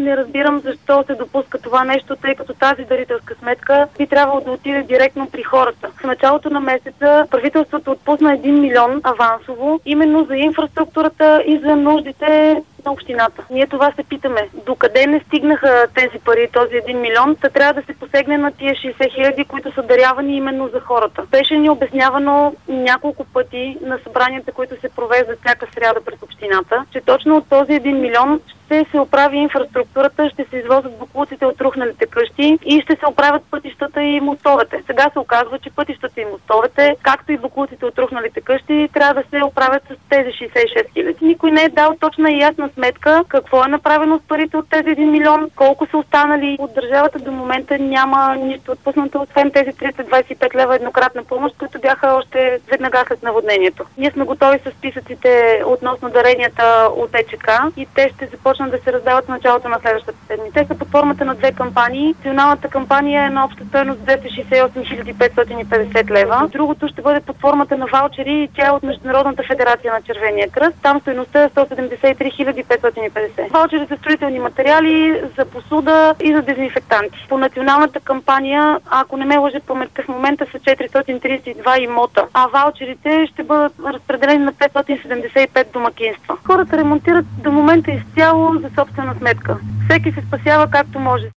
Не разбирам защо се допуска това нещо, тъй като тази дарителска сметка би трябвало да отиде директно при хората. В началото на месеца правителството отпусна 1 милион авансово, именно за инфраструктурата и за нуждите на общината. Ние това се питаме. Докъде не стигнаха тези пари, този 1 милион, та трябва да се посегне на тия 60 хиляди, които са дарявани именно за хората. Беше ни обяснявано няколко пъти на събранията, които се провеждат всяка сряда пред общината, че точно от този 1 милион ще се оправи инфраструктурата, ще се извозват боклуците от рухналите къщи и ще се оправят пътищата и мостовете. Сега се оказва, че пътищата и мостовете, както и боклуците от рухналите къщи, трябва да се оправят с тези 66 хиляди. Никой не е дал точна и ясна сметка какво е направено с парите от тези 1 милион, колко са останали. От държавата до момента няма нищо отпуснато, освен тези 325 лева еднократна помощ, които бяха още веднага след наводнението. Ние сме готови с списъците относно даренията от ЕЧК и те ще започнат да се раздават в началото на следващата седмица. Те са под формата на две кампании. Националната кампания е на обща стойност 268 550 лева. Другото ще бъде под формата на ваучери и тя е от Международната федерация на Червения кръст. Там стойността е 173 550. Ваучери за строителни материали, за посуда и за дезинфектанти. По националната кампания, ако не ме лъже паметта, в момента са 432 имота, а ваучерите ще бъдат разпределени на 575 домакинства. Хората ремонтират до момента изцяло за собствена сметка. Всеки се спасява както може.